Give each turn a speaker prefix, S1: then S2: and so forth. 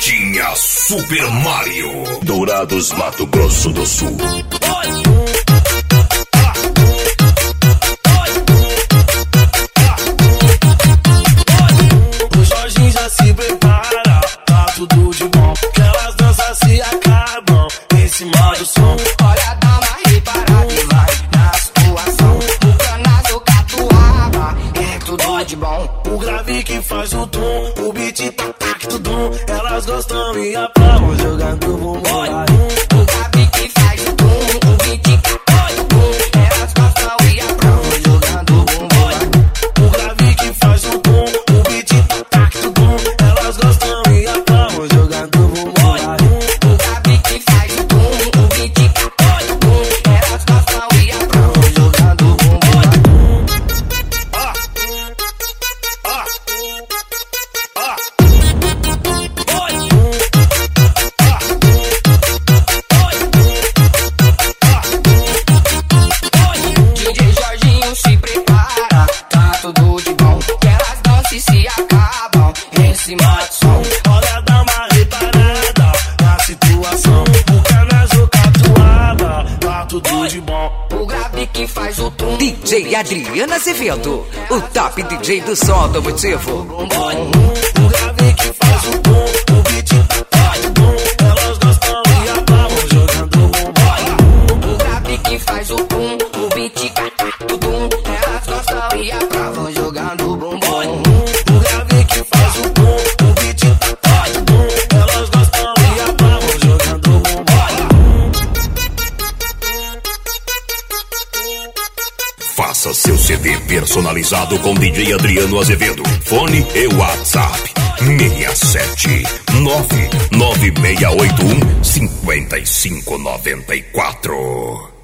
S1: Festinha Super Mario, Dourados, Mato Grosso do Sul.
S2: O Jorginho já se prepara, tá tudo de bom, que elas danças se acabam em cima do som.
S3: Olha, dá uma reparada e vai na situação. O canazo catuaba, é tudo de bom.
S2: O grave que faz o tom, o beat tac tudum. Elas gostam e aplaudem jogando bumbum.
S3: O grave que faz o tom, o beat tac tudum. Elas gostam e aplaudem jogando bumbum.
S2: O grave que faz o tom, o beat tac tudum. Elas gostam e aplaudem jogando bumbum.
S3: O grave que faz o tom, o beat tac tudum. Elas gostam e aplaudem jogando bumbum. DJ Jorginho se prepara, tá tudo de bom, que elas dançam e se acabam em cima do som.
S2: Olha, dá uma reparada na situação. O canazo catuaba, tá tudo de bom.
S3: O grave que faz o tum,
S4: DJ Adriano Azevedo, o top DJ do som automotivo.
S3: bom.
S2: O grave que faz o tom, o beat tac tudum. Elas gostam e aplaudem jogando bumbum.
S3: O grave que faz o tum, o beat tudum. Elas gostam e aprovam jogando bumbum.
S2: O grave que faz o tom, o beat tac tudum. Elas gostam e aplaudem jogando bumbum.
S1: Faça seu CD personalizado com DJ Adriano Azevedo. Fone e WhatsApp 67996815594.